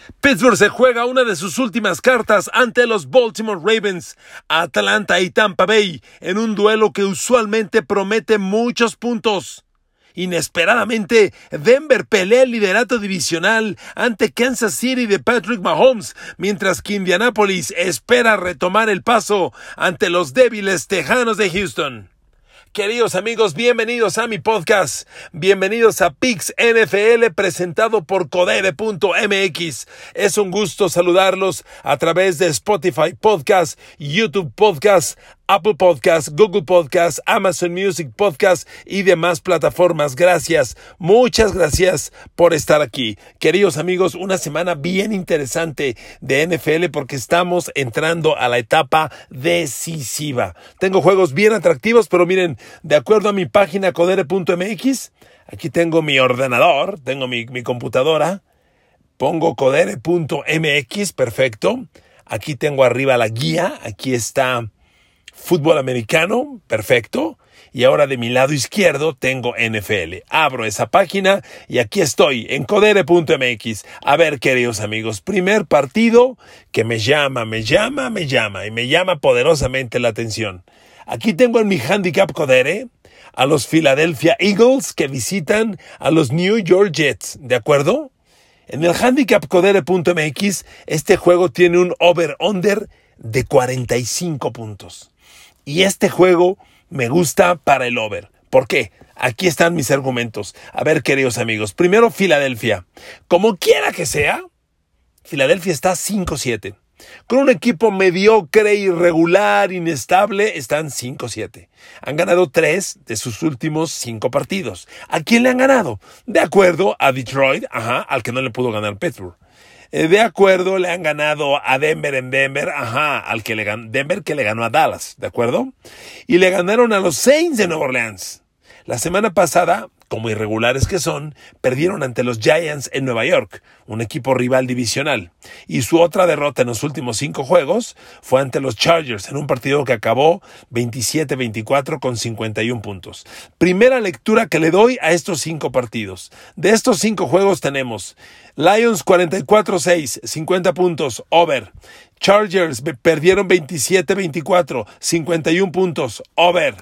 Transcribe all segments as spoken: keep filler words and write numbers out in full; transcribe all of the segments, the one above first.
Pittsburgh se juega una de sus últimas cartas ante los Baltimore Ravens, Atlanta y Tampa Bay, en un duelo que usualmente promete muchos puntos. Inesperadamente, Denver pelea el liderato divisional ante Kansas City de Patrick Mahomes, mientras que Indianapolis espera retomar el paso ante los débiles Tejanos de Houston. Queridos amigos, bienvenidos a mi podcast, bienvenidos a Picks N F L presentado por Codere punto M X. Es un gusto saludarlos a través de Spotify Podcast, YouTube Podcast, Apple Podcast, Google Podcast, Amazon Music Podcast y demás plataformas. Gracias, muchas gracias por estar aquí. Queridos amigos, una semana bien interesante de N F L porque estamos entrando a la etapa decisiva. Tengo juegos bien atractivos, pero miren, de acuerdo a mi página Codere punto M X, aquí tengo mi ordenador, tengo mi, mi computadora, pongo Codere punto M X, perfecto. Aquí tengo arriba la guía, aquí está fútbol americano, perfecto. Y ahora de mi lado izquierdo tengo N F L. Abro esa página y aquí estoy en Codere punto M X. A ver, queridos amigos, primer partido que me llama, me llama, me llama y me llama poderosamente la atención. Aquí tengo en mi handicap Codere a los Philadelphia Eagles que visitan a los New York Jets, ¿de acuerdo? En el handicap Codere punto M X este juego tiene un over-under de cuarenta y cinco puntos. Y este juego me gusta para el over. ¿Por qué? Aquí están mis argumentos. A ver, queridos amigos. Primero, Filadelfia. Como quiera que sea, Filadelfia está cinco siete. Con un equipo mediocre, irregular, inestable, están cinco siete. Han ganado tres de sus últimos cinco partidos. ¿A quién le han ganado? De acuerdo a Detroit, ajá, al que no le pudo ganar Pittsburgh. De acuerdo, le han ganado a Denver en Denver, ajá, al que le ganó, Denver que le ganó a Dallas, ¿de acuerdo? Y le ganaron a los Saints de Nueva Orleans. La semana pasada, como irregulares que son, perdieron ante los Giants en Nueva York, un equipo rival divisional. Y su otra derrota en los últimos cinco juegos fue ante los Chargers, en un partido que acabó veintisiete veinticuatro con cincuenta y uno puntos. Primera lectura que le doy a estos cinco partidos. De estos cinco juegos tenemos Lions cuarenta y cuatro seis, cincuenta puntos, over. Chargers perdieron veintisiete veinticuatro, cincuenta y uno puntos, over.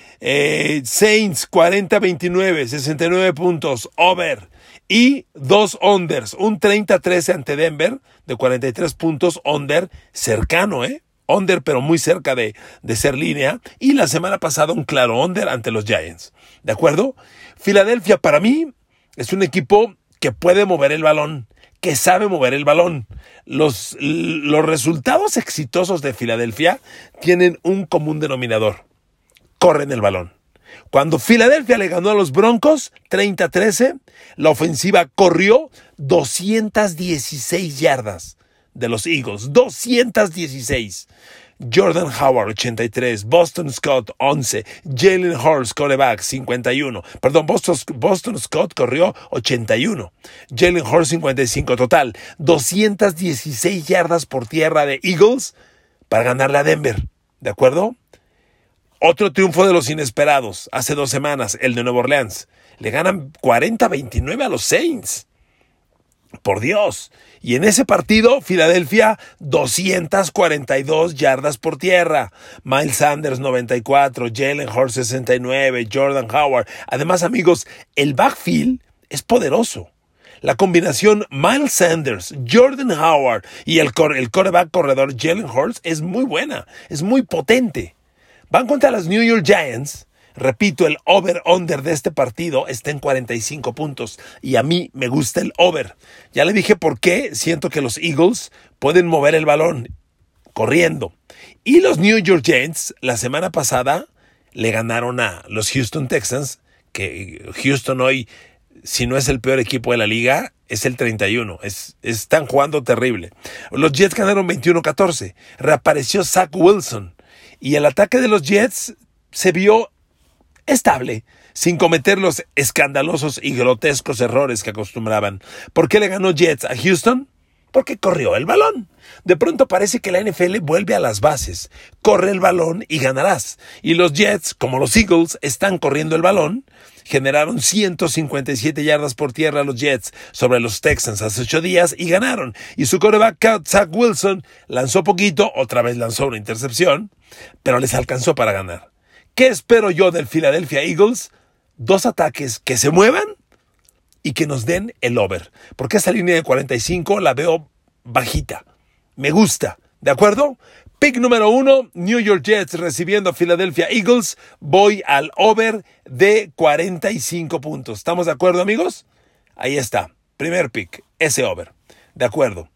Eh, Saints cuarenta veintinueve, sesenta y nueve puntos, over. Y dos unders, un treinta trece ante Denver de cuarenta y tres puntos, under, cercano, ¿eh? Under, pero muy cerca de, de ser línea. Y la semana pasada un claro under ante los Giants. ¿De acuerdo? Filadelfia para mí es un equipo que puede mover el balón, que sabe mover el balón. Los, los resultados exitosos de Filadelfia tienen un común denominador. Corren el balón. Cuando Filadelfia le ganó a los Broncos treinta a trece, la ofensiva corrió doscientas dieciséis yardas de los Eagles. doscientas dieciséis. Jordan Howard, ochenta y tres. Boston Scott, once. Jalen Hurts, quarterback, cincuenta y uno. Perdón, Boston, Boston Scott corrió ochenta y uno. Jalen Hurts, cincuenta y cinco. Total, doscientas dieciséis yardas por tierra de Eagles para ganarle a Denver. ¿De acuerdo? Otro triunfo de los inesperados, hace dos semanas, el de Nueva Orleans. Le ganan cuarenta a veintinueve a los Saints. Por Dios. Y en ese partido, Filadelfia, doscientas cuarenta y dos yardas por tierra. Miles Sanders, noventa y cuatro. Jalen Hurts, sesenta y nueve. Jordan Howard. Además, amigos, el backfield es poderoso. La combinación Miles Sanders, Jordan Howard y el, core, el quarterback corredor Jalen Hurts es muy buena. Es muy potente. Van contra los New York Giants. Repito, el over-under de este partido está en cuarenta y cinco puntos. Y a mí me gusta el over. Ya le dije por qué siento que los Eagles pueden mover el balón corriendo. Y los New York Giants, la semana pasada, le ganaron a los Houston Texans. Que Houston hoy, si no es el peor equipo de la liga, es el treinta y uno. Es, están jugando terrible. Los Jets ganaron veintiuno a catorce. Reapareció Zach Wilson. Y el ataque de los Jets se vio estable, sin cometer los escandalosos y grotescos errores que acostumbraban. ¿Por qué le ganó Jets a Houston? Porque corrió el balón. De pronto parece que la N F L vuelve a las bases. Corre el balón y ganarás. Y los Jets, como los Eagles, están corriendo el balón. Generaron ciento cincuenta y siete yardas por tierra los Jets sobre los Texans hace ocho días y ganaron. Y su quarterback, Zach Wilson, lanzó poquito, otra vez lanzó una intercepción, pero les alcanzó para ganar. ¿Qué espero yo del Philadelphia Eagles? Dos ataques que se muevan y que nos den el over. Porque esa línea de cuarenta y cinco la veo bajita. Me gusta. ¿De acuerdo? Pick número uno, New York Jets recibiendo a Philadelphia Eagles. Voy al over de cuarenta y cinco puntos. ¿Estamos de acuerdo, amigos? Ahí está. Primer pick, ese over. De acuerdo.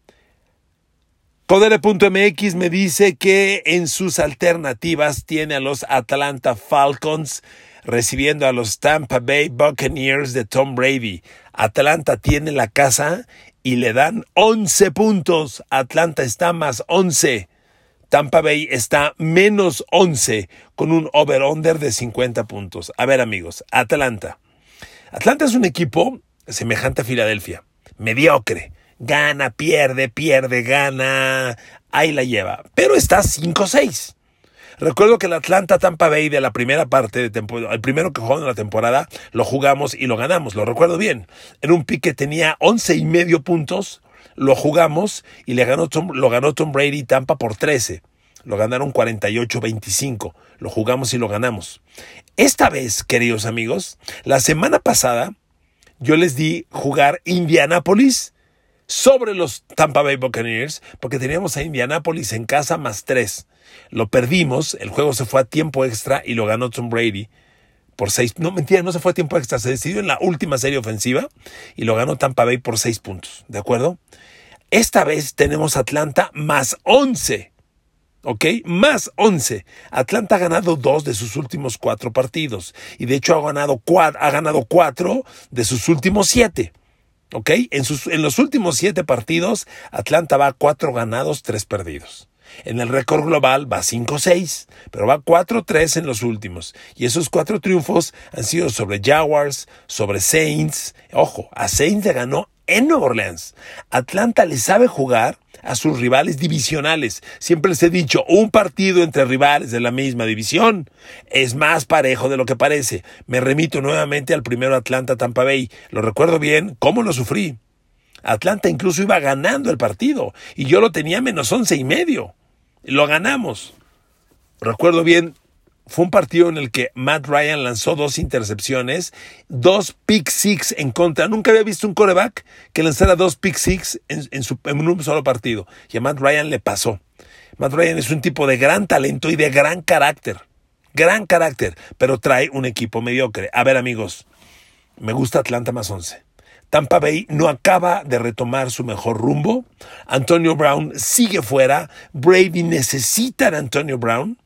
Codere punto m x me dice que en sus alternativas tiene a los Atlanta Falcons recibiendo a los Tampa Bay Buccaneers de Tom Brady. Atlanta tiene la casa y le dan once puntos. Atlanta está más once. Tampa Bay está menos once con un over-under de cincuenta puntos. A ver, amigos, Atlanta. Atlanta es un equipo semejante a Filadelfia. Mediocre. Gana, pierde, pierde, gana. Ahí la lleva. Pero está cinco seis. Recuerdo que el Atlanta Tampa Bay de la primera parte de temporada, el primero que jugó en la temporada, lo jugamos y lo ganamos. Lo recuerdo bien. En un pick que tenía once y medio puntos, lo jugamos y le ganó Tom, lo ganó Tom Brady y Tampa por trece. Lo ganaron cuarenta y ocho veinticinco. Lo jugamos y lo ganamos. Esta vez, queridos amigos, la semana pasada yo les di jugar Indianapolis sobre los Tampa Bay Buccaneers porque teníamos a Indianapolis en casa más tres. Lo perdimos, el juego se fue a tiempo extra y lo ganó Tom Brady por seis. No, mentira, no se fue a tiempo extra, se decidió en la última serie ofensiva y lo ganó Tampa Bay por seis puntos, ¿de acuerdo? Esta vez tenemos Atlanta más once, ¿ok? Más once. Atlanta ha ganado dos de sus últimos cuatro partidos y de hecho ha ganado cuatro, ha ganado cuatro de sus últimos siete. ¿Ok? En, sus, en los últimos siete partidos, Atlanta va a cuatro ganados, tres perdidos. En el récord global va cinco seis, pero va cuatro tres en los últimos. Y esos cuatro triunfos han sido sobre Jaguars, sobre Saints. Ojo, a Saints le ganó en Nueva Orleans. Atlanta le sabe jugar a sus rivales divisionales. Siempre les he dicho, un partido entre rivales de la misma división es más parejo de lo que parece. Me remito nuevamente al primero Atlanta Tampa Bay. Lo recuerdo bien, cómo lo sufrí. Atlanta incluso iba ganando el partido y yo lo tenía menos once y medio. Lo ganamos. Recuerdo bien, fue un partido en el que Matt Ryan lanzó dos intercepciones, dos pick six en contra. Nunca había visto un quarterback que lanzara dos pick six en, en, su, en un solo partido. Y a Matt Ryan le pasó. Matt Ryan es un tipo de gran talento y de gran carácter. Gran carácter, pero trae un equipo mediocre. A ver, amigos, me gusta Atlanta más once. Tampa Bay no acaba de retomar su mejor rumbo. Antonio Brown sigue fuera. Brady necesita a Antonio Brown.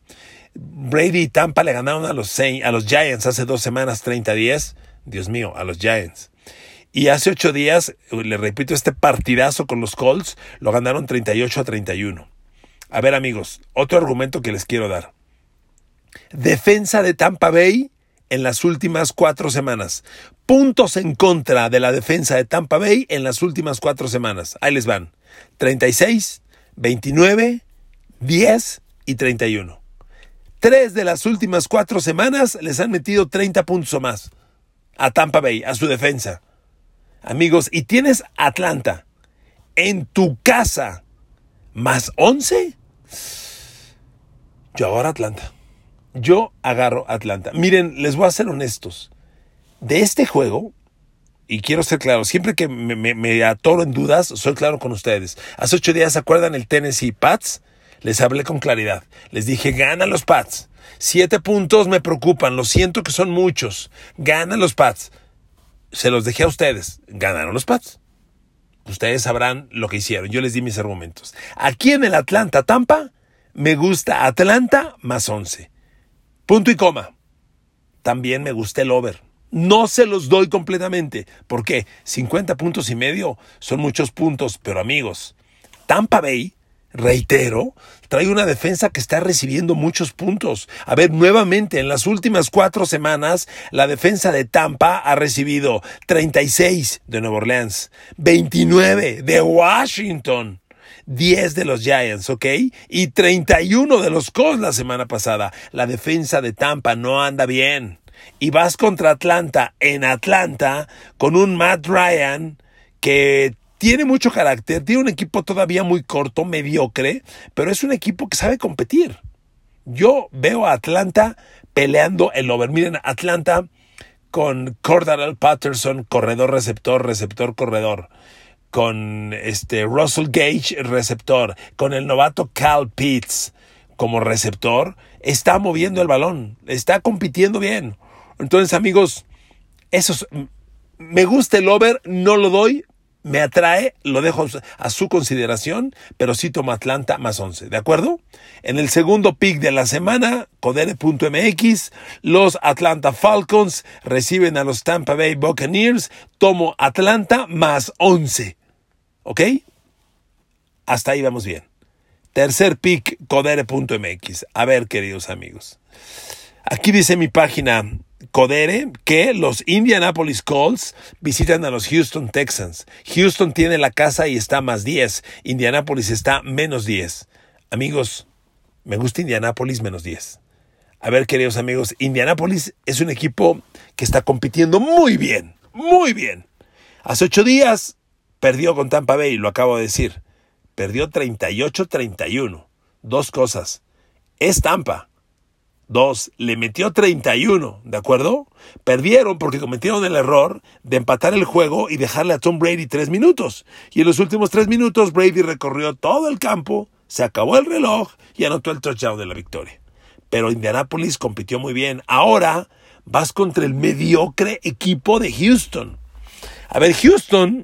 Brady y Tampa le ganaron a los, a los Giants hace dos semanas treinta a diez. Dios mío, a los Giants. Y hace ocho días, le repito, este partidazo con los Colts lo ganaron treinta y ocho a treinta y uno. A ver, amigos, otro argumento que les quiero dar. Defensa de Tampa Bay en las últimas cuatro semanas. Puntos en contra de la defensa de Tampa Bay en las últimas cuatro semanas. Ahí les van. treinta y seis, veintinueve, diez y treinta y uno. Tres de las últimas cuatro semanas les han metido treinta puntos o más a Tampa Bay, a su defensa. Amigos, y tienes Atlanta en tu casa más once. Yo agarro Atlanta. Yo agarro Atlanta. Miren, les voy a ser honestos. De este juego, y quiero ser claro, siempre que me, me, me atoro en dudas, soy claro con ustedes. Hace ocho días, ¿se acuerdan el Tennessee Pats? Les hablé con claridad. Les dije, ganan los Pats. Siete puntos me preocupan. Lo siento que son muchos. Ganan los Pats. Se los dejé a ustedes. Ganaron los Pats. Ustedes sabrán lo que hicieron. Yo les di mis argumentos. Aquí en el Atlanta Tampa, me gusta Atlanta más once. Punto y coma. También me gusta el over. No se los doy completamente. ¿Por qué? cincuenta puntos y medio son muchos puntos. Pero amigos, Tampa Bay reitero, trae una defensa que está recibiendo muchos puntos. A ver, nuevamente, en las últimas cuatro semanas, la defensa de Tampa ha recibido treinta y seis de Nueva Orleans, veintinueve de Washington, diez de los Giants, ¿ok? Y treinta y uno de los Colts la semana pasada. La defensa de Tampa no anda bien. Y vas contra Atlanta, en Atlanta, con un Matt Ryan que tiene mucho carácter, tiene un equipo todavía muy corto, mediocre, pero es un equipo que sabe competir. Yo veo a Atlanta peleando el over. Miren, Atlanta con Cordarrelle Patterson, corredor, receptor, receptor, corredor. Con este Russell Gage, receptor. Con el novato Kyle Pitts como receptor. Está moviendo el balón, está compitiendo bien. Entonces, amigos, eso es, me gusta el over, no lo doy. Me atrae, lo dejo a su consideración, pero sí tomo Atlanta más once, ¿de acuerdo? En el segundo pick de la semana, Codere punto M X, los Atlanta Falcons reciben a los Tampa Bay Buccaneers, tomo Atlanta más once, ¿ok? Hasta ahí vamos bien. Tercer pick, Codere punto M X. A ver, queridos amigos, aquí dice mi página Codere que los Indianapolis Colts visitan a los Houston Texans. Houston tiene la casa y está más diez. Indianapolis está menos diez. Amigos, me gusta Indianapolis menos diez. A ver, queridos amigos, Indianapolis es un equipo que está compitiendo muy bien, muy bien. Hace ocho días perdió con Tampa Bay, lo acabo de decir. Perdió treinta y ocho a treinta y uno. Dos cosas. Es Tampa. Dos, le metió treinta y uno, ¿de acuerdo? Perdieron porque cometieron el error de empatar el juego y dejarle a Tom Brady tres minutos. Y en los últimos tres minutos Brady recorrió todo el campo, se acabó el reloj y anotó el touchdown de la victoria. Pero Indianapolis compitió muy bien. Ahora vas contra el mediocre equipo de Houston. A ver, Houston,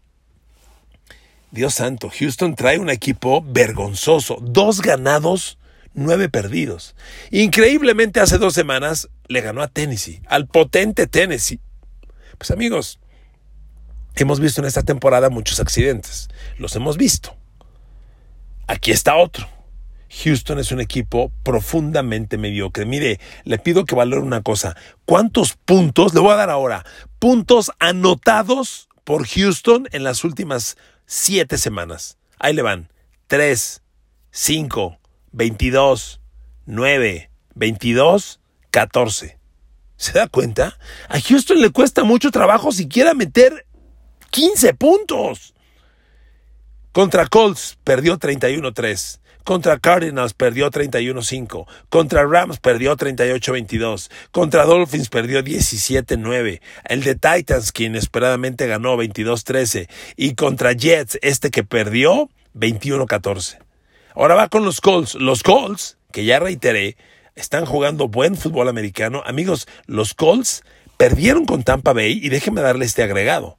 Dios santo, Houston trae un equipo vergonzoso. Dos ganados, nueve perdidos. Increíblemente hace dos semanas le ganó a Tennessee, al potente Tennessee. Pues amigos, hemos visto en esta temporada muchos accidentes. Los hemos visto. Aquí está otro. Houston es un equipo profundamente mediocre. Mire, le pido que valore una cosa. ¿Cuántos puntos, le voy a dar ahora, puntos anotados por Houston en las últimas siete semanas? Ahí le van. tres, cinco, veintidós, nueve, veintidós, catorce. ¿Se da cuenta? A Houston le cuesta mucho trabajo siquiera meter quince puntos. Contra Colts perdió treinta y uno a tres. Contra Cardinals perdió treinta y uno a cinco. Contra Rams perdió treinta y ocho a veintidós. Contra Dolphins perdió diecisiete a nueve. El de Titans, que inesperadamente ganó veintidós a trece. Y contra Jets, este que perdió veintiuno a catorce. Ahora va con los Colts. Los Colts, que ya reiteré, están jugando buen fútbol americano. Amigos, los Colts perdieron con Tampa Bay y déjenme darle este agregado.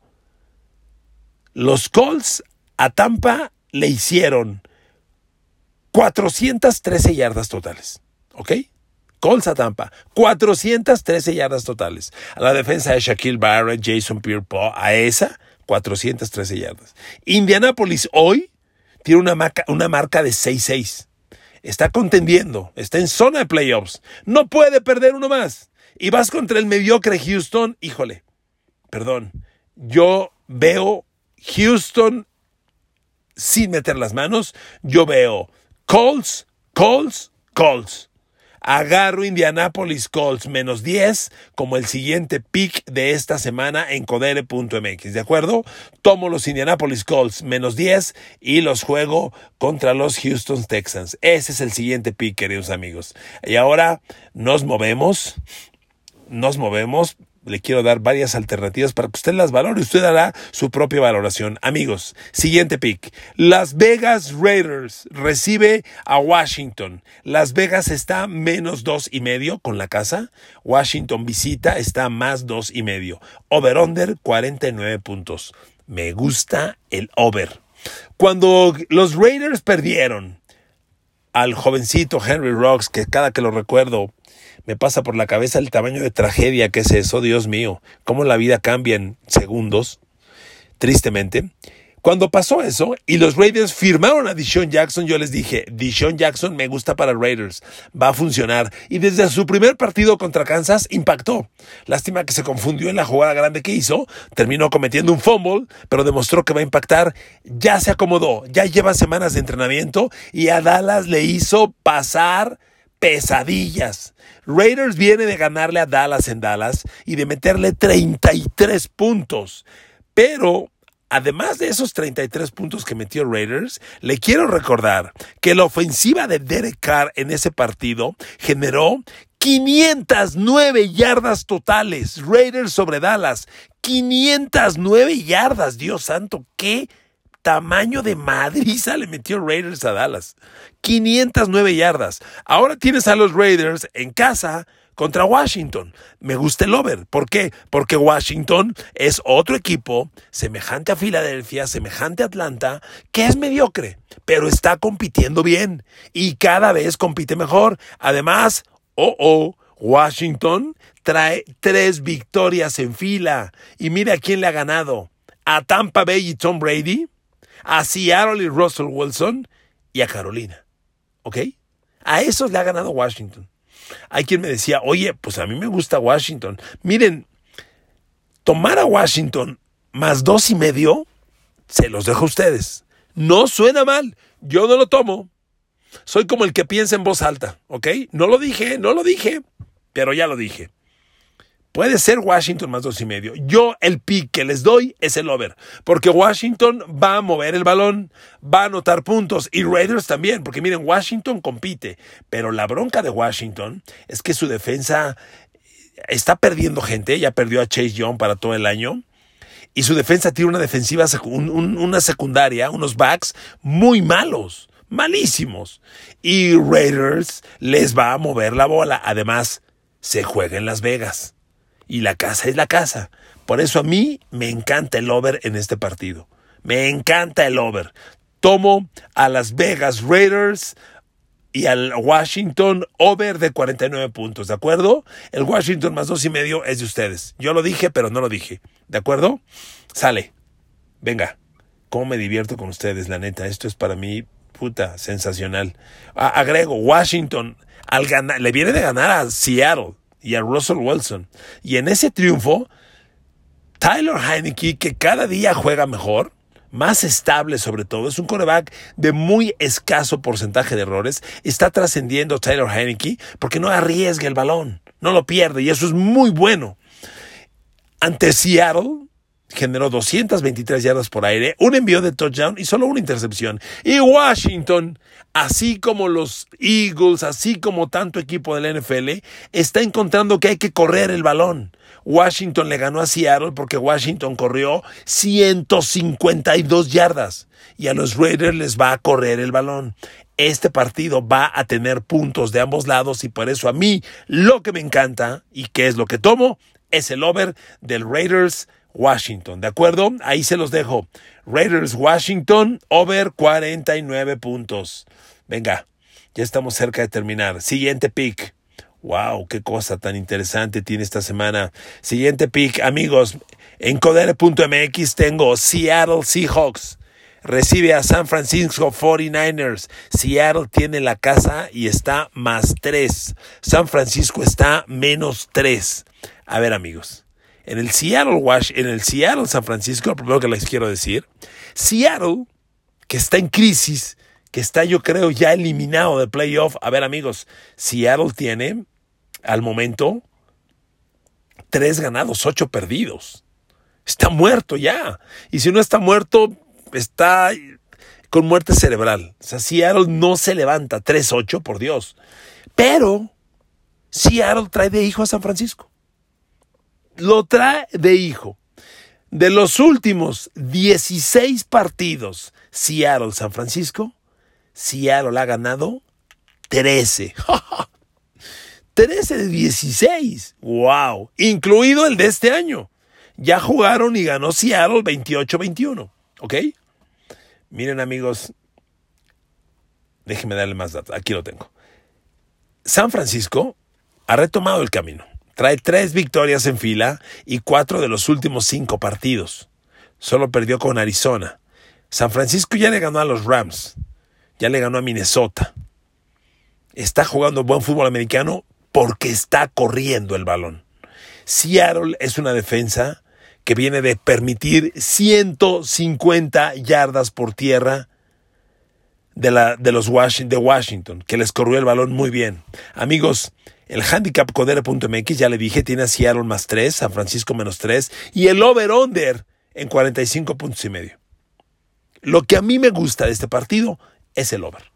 Los Colts a Tampa le hicieron cuatrocientas trece yardas totales. ¿Ok? Colts a Tampa, cuatrocientas trece yardas totales. A la defensa de Shaquille Barrett, Jason Pierre-Paul, a esa, cuatrocientas trece yardas. Indianapolis hoy tiene una marca, una marca de seis seis. Está contendiendo, está en zona de playoffs. No puede perder uno más. Y vas contra el mediocre Houston. Híjole, perdón. Yo veo Houston sin meter las manos. Yo veo Colts, Colts, Colts. Agarro Indianapolis Colts menos diez como el siguiente pick de esta semana en Codere punto M X, ¿de acuerdo? Tomo los Indianapolis Colts menos diez y los juego contra los Houston Texans. Ese es el siguiente pick, queridos amigos. Y ahora nos movemos, nos movemos. Le quiero dar varias alternativas para que usted las valore. Usted hará su propia valoración. Amigos, siguiente pick. Las Vegas Raiders recibe a Washington. Las Vegas está menos dos y medio con la casa. Washington visita, está más dos y medio. Over-under, cuarenta y nueve puntos. Me gusta el over. Cuando los Raiders perdieron al jovencito Henry Ruggs, que cada que lo recuerdo me pasa por la cabeza el tamaño de tragedia que es eso, Dios mío, cómo la vida cambia en segundos, tristemente. Cuando pasó eso y los Raiders firmaron a Deshaun Jackson, yo les dije, Deshaun Jackson me gusta para Raiders, va a funcionar. Y desde su primer partido contra Kansas impactó. Lástima que se confundió en la jugada grande que hizo, terminó cometiendo un fumble, pero demostró que va a impactar. Ya se acomodó, ya lleva semanas de entrenamiento y a Dallas le hizo pasar pesadillas. Raiders viene de ganarle a Dallas en Dallas y de meterle treinta y tres puntos, pero además de esos treinta y tres puntos que metió Raiders, le quiero recordar que la ofensiva de Derek Carr en ese partido generó quinientas nueve yardas totales. Raiders sobre Dallas, quinientas nueve yardas. Dios santo, qué tamaño de madriza le metió Raiders a Dallas. quinientas nueve yardas. Ahora tienes a los Raiders en casa contra Washington. Me gusta el over. ¿Por qué? Porque Washington es otro equipo semejante a Filadelfia, semejante a Atlanta, que es mediocre, pero está compitiendo bien y cada vez compite mejor. Además, oh, oh, Washington trae tres victorias en fila. Y mira a quién le ha ganado. A Tampa Bay y Tom Brady, a Seattle y Russell Wilson y a Carolina. ¿Ok? A esos le ha ganado Washington. Hay quien me decía, oye, pues a mí me gusta Washington. Miren, tomar a Washington más dos y medio, se los dejo a ustedes. No suena mal, yo no lo tomo. Soy como el que piensa en voz alta, ¿ok? No lo dije, no lo dije, pero ya lo dije. Puede ser Washington más dos y medio. Yo el pick que les doy es el over, porque Washington va a mover el balón, va a anotar puntos y Raiders también, porque miren, Washington compite, pero la bronca de Washington es que su defensa está perdiendo gente, ya perdió a Chase Young para todo el año y su defensa tiene una defensiva, un, un, una secundaria, unos backs muy malos, malísimos y Raiders les va a mover la bola. Además, se juega en Las Vegas. Y la casa es la casa. Por eso a mí me encanta el over en este partido. Me encanta el over. Tomo a Las Vegas Raiders y al Washington over de cuarenta y nueve puntos. ¿De acuerdo? El Washington más dos y medio es de ustedes. Yo lo dije, pero no lo dije. ¿De acuerdo? Sale. Venga. Cómo me divierto con ustedes, la neta. Esto es para mí, puta, sensacional. A- agrego, Washington al ganar, le viene de ganar a Seattle y a Russell Wilson. Y en ese triunfo, Tyler Heinicke, que cada día juega mejor, más estable sobre todo, es un quarterback de muy escaso porcentaje de errores, está trascendiendo Tyler Heinicke porque no arriesga el balón, no lo pierde y eso es muy bueno. Ante Seattle, generó doscientas veintitrés yardas por aire, un envío de touchdown y solo una intercepción. Y Washington, así como los Eagles, así como tanto equipo de la N F L, está encontrando que hay que correr el balón. Washington le ganó a Seattle porque Washington corrió ciento cincuenta y dos yardas y a los Raiders les va a correr el balón. Este partido va a tener puntos de ambos lados y por eso a mí lo que me encanta y que es lo que tomo es el over del Raiders Washington, ¿de acuerdo? Ahí se los dejo. Raiders Washington, over cuarenta y nueve puntos. Venga, ya estamos cerca de terminar. Siguiente pick. Wow, qué cosa tan interesante tiene esta semana. Siguiente pick, amigos. En codere punto m x tengo Seattle Seahawks. Recibe a San Francisco cuarenta y nueve ers. Seattle tiene la casa y está más tres. San Francisco está menos tres. A ver, amigos. En el Seattle Wash, en el Seattle San Francisco, lo primero que les quiero decir, Seattle, que está en crisis, que está yo creo ya eliminado de playoff. A ver, amigos, Seattle tiene al momento tres ganados, ocho perdidos. Está muerto ya. Y si no está muerto, está con muerte cerebral. O sea, Seattle no se levanta. tres ocho, por Dios. Pero Seattle trae de hijo a San Francisco. Lo trae de hijo. De los últimos dieciséis partidos Seattle-San Francisco, Seattle ha ganado trece. trece de dieciséis. ¡Wow! Incluido el de este año. Ya jugaron y ganó Seattle veintiocho veintiuno. ¿Ok? Miren, amigos. Déjenme darle más datos. Aquí lo tengo. San Francisco ha retomado el camino. Trae tres victorias en fila y cuatro de los últimos cinco partidos. Solo perdió con Arizona. San Francisco ya le ganó a los Rams, ya le ganó a Minnesota. Está jugando buen fútbol americano porque está corriendo el balón. Seattle es una defensa que viene de permitir ciento cincuenta yardas por tierra de, la, de los Washington, de Washington, que les corrió el balón muy bien. Amigos, el handicap codere punto m x, ya le dije, tiene a Seattle más tres, San Francisco menos tres, y el over-under en cuarenta y cinco puntos y medio. Lo que a mí me gusta de este partido es el over.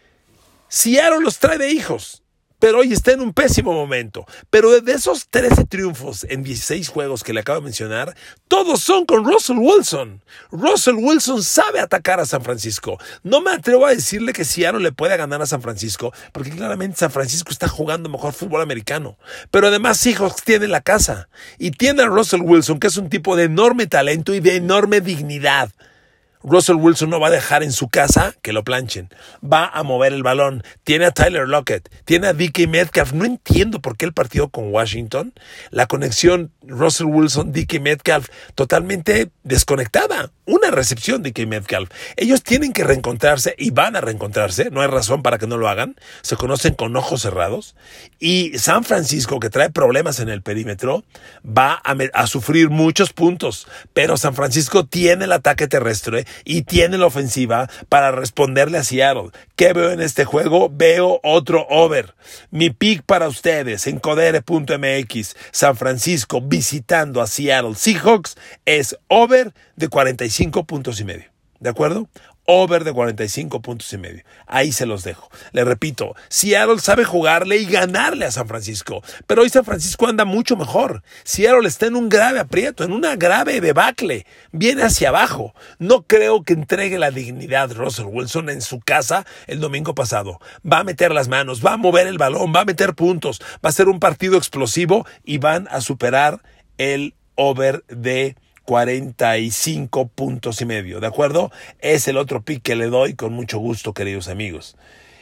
Seattle los trae de hijos, pero hoy está en un pésimo momento. Pero de esos trece triunfos en dieciséis juegos que le acabo de mencionar, todos son con Russell Wilson. Russell Wilson sabe atacar a San Francisco. No me atrevo a decirle que Seattle le pueda ganar a San Francisco, porque claramente San Francisco está jugando mejor fútbol americano. Pero además Seahawks tiene la casa. Y tiene a Russell Wilson, que es un tipo de enorme talento y de enorme dignidad. Russell Wilson no va a dejar en su casa que lo planchen. Va a mover el balón. Tiene a Tyler Lockett. Tiene a D K Metcalf. No entiendo por qué el partido con Washington, la conexión Russell Wilson-D K Metcalf totalmente desconectada. Una recepción de D K Metcalf. Ellos tienen que reencontrarse y van a reencontrarse. No hay razón para que no lo hagan. Se conocen con ojos cerrados. Y San Francisco, que trae problemas en el perímetro, va a, a sufrir muchos puntos. Pero San Francisco tiene el ataque terrestre y tiene la ofensiva para responderle a Seattle. ¿Qué veo en este juego? Veo otro over. Mi pick para ustedes en codere punto m x, San Francisco visitando a Seattle Seahawks, es over de cuarenta y cinco puntos y medio. ¿De acuerdo? Over de cuarenta y cinco puntos y medio. Ahí se los dejo. Les repito, Seattle sabe jugarle y ganarle a San Francisco. Pero hoy San Francisco anda mucho mejor. Seattle está en un grave aprieto, en una grave debacle. Viene hacia abajo. No creo que entregue la dignidad Russell Wilson en su casa el domingo pasado. Va a meter las manos, va a mover el balón, va a meter puntos. Va a ser un partido explosivo y van a superar el over de cuarenta y cinco puntos y medio, ¿de acuerdo? Es el otro pick que le doy con mucho gusto, queridos amigos.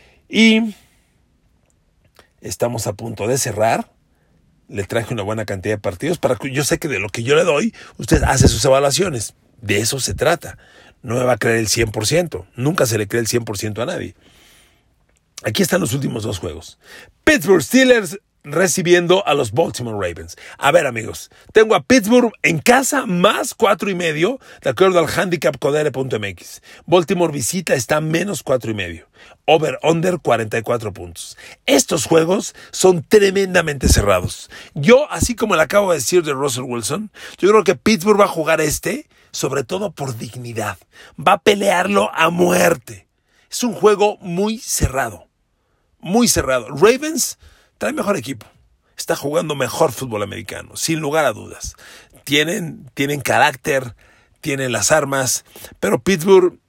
Y estamos a punto de cerrar. Le traje una buena cantidad de partidos para que yo sé que de lo que yo le doy, usted hace sus evaluaciones. De eso se trata. No me va a creer el cien por ciento. Nunca se le cree el cien por ciento a nadie. Aquí están los últimos dos juegos. Pittsburgh Steelers recibiendo a los Baltimore Ravens. A ver, amigos, tengo a Pittsburgh en casa más cuatro y medio, de acuerdo al handicap codere punto m x. Baltimore visita está menos cuatro y medio. Over under cuarenta y cuatro puntos. Estos juegos son tremendamente cerrados. Yo, así como le acabo de decir de Russell Wilson, yo creo que Pittsburgh va a jugar este, sobre todo por dignidad. Va a pelearlo a muerte. Es un juego muy cerrado. Muy cerrado. Ravens trae mejor equipo. Está jugando mejor fútbol americano, sin lugar a dudas. Tienen, tienen carácter, tienen las armas, pero Pittsburgh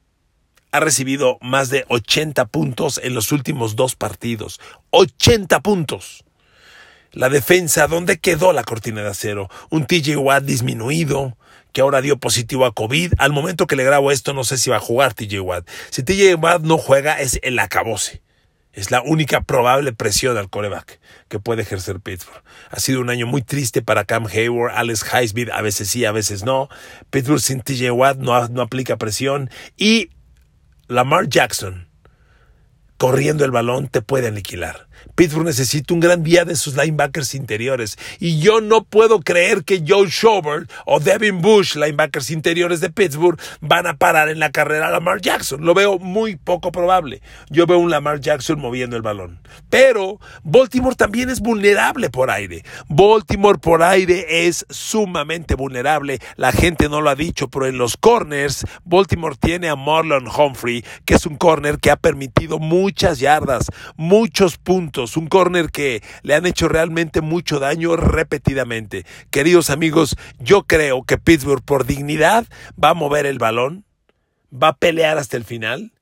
ha recibido más de ochenta puntos en los últimos dos partidos. ochenta puntos. La defensa, ¿dónde quedó la cortina de acero? Un T J Watt disminuido, que ahora dio positivo a COVID. Al momento que le grabo esto, no sé si va a jugar T J Watt. Si T J Watt no juega, es el acabose. Es la única probable presión al quarterback que puede ejercer Pittsburgh. Ha sido un año muy triste para Cam Hayward, Alex Highsmith, a veces sí, a veces no. Pittsburgh sin T J Watt no, no aplica presión. Y Lamar Jackson, corriendo el balón, te puede aniquilar. Pittsburgh necesita un gran día de sus linebackers interiores. Y yo no puedo creer que Joe Schobert o Devin Bush, linebackers interiores de Pittsburgh, van a parar en la carrera a Lamar Jackson. Lo veo muy poco probable. Yo veo un Lamar Jackson moviendo el balón. Pero Baltimore también es vulnerable por aire. Baltimore por aire es sumamente vulnerable. La gente no lo ha dicho, pero en los corners, Baltimore tiene a Marlon Humphrey, que es un corner que ha permitido muchas yardas, muchos puntos. Un corner que le han hecho realmente mucho daño repetidamente. Queridos amigos, yo creo que Pittsburgh por dignidad va a mover el balón, va a pelear hasta el final.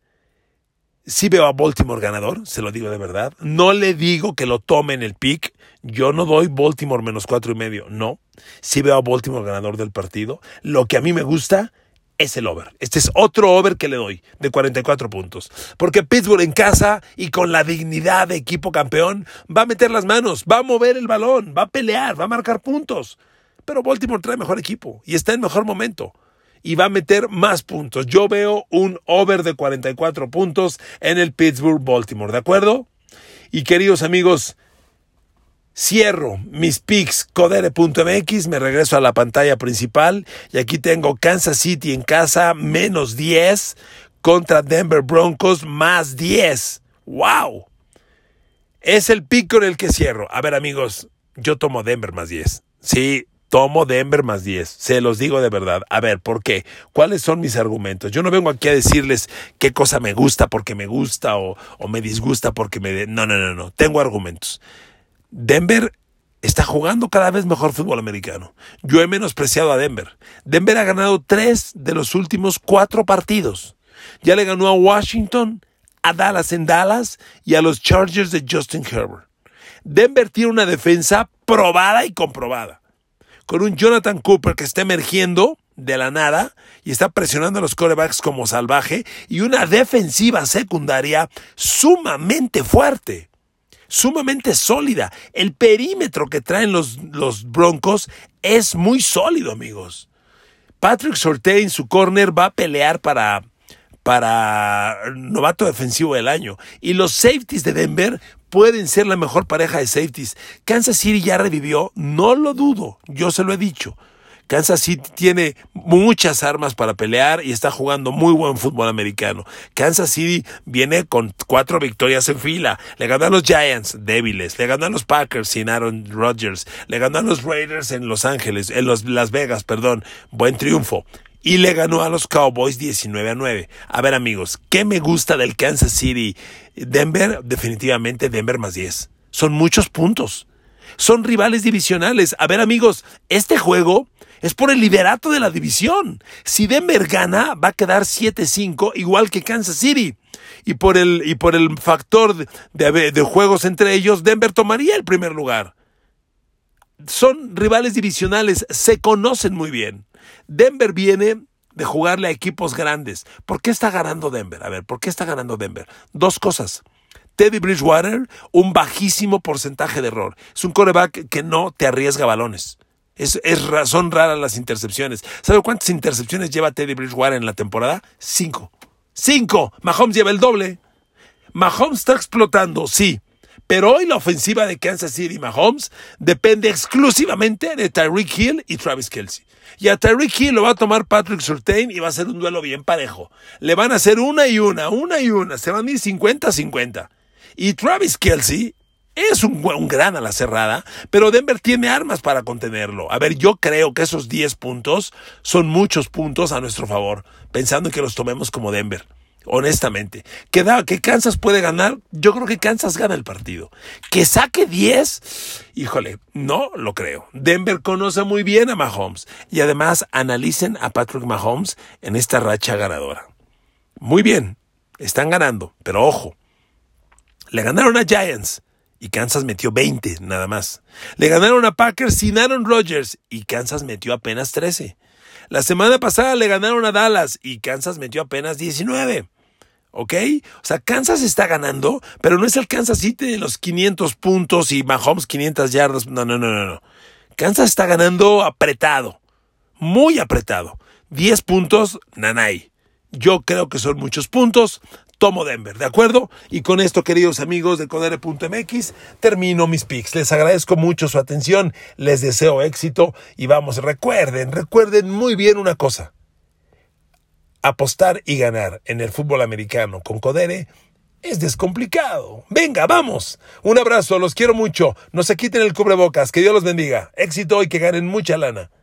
Sí veo a Baltimore ganador, se lo digo de verdad. No le digo que lo tome en el pick. Yo no doy Baltimore menos cuatro y medio, no. Sí veo a Baltimore ganador del partido. Lo que a mí me gusta es el over. Este es otro over que le doy, de cuarenta y cuatro puntos. Porque Pittsburgh en casa y con la dignidad de equipo campeón va a meter las manos, va a mover el balón, va a pelear, va a marcar puntos. Pero Baltimore trae mejor equipo y está en mejor momento. y va a meter más puntos. Yo veo un over de cuarenta y cuatro puntos en el Pittsburgh-Baltimore, ¿de acuerdo? Y queridos amigos, cierro mis picks codere punto m x, me regreso a la pantalla principal y aquí tengo Kansas City en casa menos diez contra Denver Broncos más diez. ¡Wow! Es el pick con el que cierro. A ver, amigos, yo tomo Denver más diez. Sí, tomo Denver más diez. Se los digo de verdad. A ver, ¿por qué? ¿Cuáles son mis argumentos? Yo no vengo aquí a decirles qué cosa me gusta porque me gusta o, o me disgusta porque me... De... No, no, no, no. Tengo argumentos. Denver está jugando cada vez mejor fútbol americano. Yo he menospreciado a Denver. Denver ha ganado tres de los últimos cuatro partidos. Ya le ganó a Washington, a Dallas en Dallas y a los Chargers de Justin Herbert. Denver tiene una defensa probada y comprobada. Con un Jonathan Cooper que está emergiendo de la nada y está presionando a los quarterbacks como salvaje y una defensiva secundaria sumamente fuerte. Sumamente sólida. El perímetro que traen los, los Broncos es muy sólido, amigos. Patrick Surtain, su corner, va a pelear para, para novato defensivo del año. Y los safeties de Denver pueden ser la mejor pareja de safeties. Kansas City ya revivió, no lo dudo, yo se lo he dicho. Kansas City tiene muchas armas para pelear y está jugando muy buen fútbol americano. Kansas City viene con cuatro victorias en fila. Le ganó a los Giants, débiles. Le ganó a los Packers sin Aaron Rodgers. Le ganó a los Raiders en Los Ángeles, en los, Las Vegas, perdón. Buen triunfo. Y le ganó a los Cowboys diecinueve a nueve. A ver, amigos, ¿qué me gusta del Kansas City? Denver, definitivamente Denver más diez. Son muchos puntos. Son rivales divisionales. A ver, amigos, este juego es por el liderato de la división. Si Denver gana, va a quedar siete cinco, igual que Kansas City. Y por el, y por el factor de, de, de juegos entre ellos, Denver tomaría el primer lugar. Son rivales divisionales, se conocen muy bien. Denver viene de jugarle a equipos grandes. ¿Por qué está ganando Denver? A ver, ¿por qué está ganando Denver? Dos cosas. Teddy Bridgewater, un bajísimo porcentaje de error. Es un quarterback que no te arriesga balones. Es, es, son raras las intercepciones. ¿Sabe cuántas intercepciones lleva Teddy Bridgewater en la temporada? Cinco. Cinco. Mahomes lleva el doble. Mahomes está explotando, sí. Pero hoy la ofensiva de Kansas City y Mahomes depende exclusivamente de Tyreek Hill y Travis Kelce. Y a Tyreek Hill lo va a tomar Patrick Surtain y va a ser un duelo bien parejo. Le van a hacer una y una, una y una. Se van a ir cincuenta a cincuenta. Y Travis Kelce es un, un gran a la cerrada, pero Denver tiene armas para contenerlo. A ver, yo creo que esos diez puntos son muchos puntos a nuestro favor, pensando en que los tomemos como Denver. Honestamente, que, da, que Kansas puede ganar, yo creo que Kansas gana el partido. Que saque diez, híjole, no lo creo. Denver conoce muy bien a Mahomes y además analicen a Patrick Mahomes en esta racha ganadora. Muy bien, están ganando, pero ojo, le ganaron a Giants y Kansas metió veinte nada más. Le ganaron a Packers sin Aaron Rodgers y Kansas metió apenas trece. La semana pasada le ganaron a Dallas y Kansas metió apenas diecinueve. ¿Ok? O sea, Kansas está ganando, pero no es el Kansas City de los quinientos puntos y Mahomes quinientas yardas. No, no, no, no, no. Kansas está ganando apretado. Muy apretado. diez puntos, nanay. Yo creo que son muchos puntos. Tomo Denver, ¿de acuerdo? Y con esto, queridos amigos de codere punto m x, termino mis picks. Les agradezco mucho su atención, les deseo éxito y vamos, recuerden, recuerden muy bien una cosa. Apostar y ganar en el fútbol americano con Codere es descomplicado. Venga, vamos. Un abrazo, los quiero mucho. No se quiten el cubrebocas, que Dios los bendiga. Éxito y que ganen mucha lana.